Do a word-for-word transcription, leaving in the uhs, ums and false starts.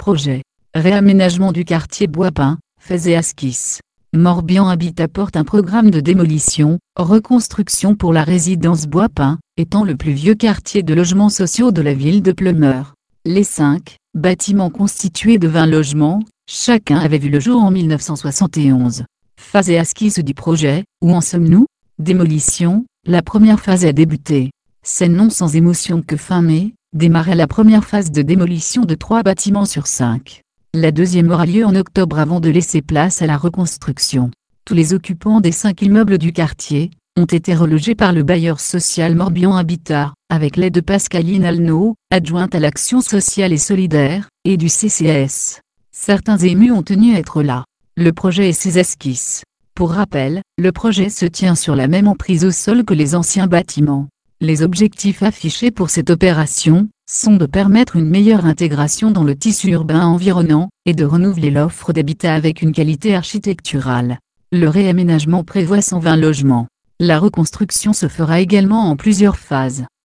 projet. Réaménagement du quartier Bois-Pin, faits et esquisses. Morbihan Habitat porte un programme de démolition, reconstruction pour la résidence Bois-Pin, étant le plus vieux quartier de logements sociaux de la ville de Pleumeur. Les cinq bâtiments constitués de vingt logements, chacun avait vu le jour en mille neuf cent soixante et onze. Phase et esquisse du projet, où en sommes-nous? Démolition, la première phase a débuté. C'est non sans émotion que fin mai, démarrait la première phase de démolition de trois bâtiments sur cinq. La deuxième aura lieu en octobre avant de laisser place à la reconstruction. Tous les occupants des cinq immeubles du quartier ont été relogés par le bailleur social Morbihan Habitat, avec l'aide de Pascaline Alnaud, adjointe à l'action sociale et solidaire, et du C C S. Certains émus ont tenu à être là. Le projet et ses esquisses. Pour rappel, le projet se tient sur la même emprise au sol que les anciens bâtiments. Les objectifs affichés pour cette opération sont de permettre une meilleure intégration dans le tissu urbain environnant, et de renouveler l'offre d'habitat avec une qualité architecturale. Le réaménagement prévoit cent vingt logements. La reconstruction se fera également en plusieurs phases.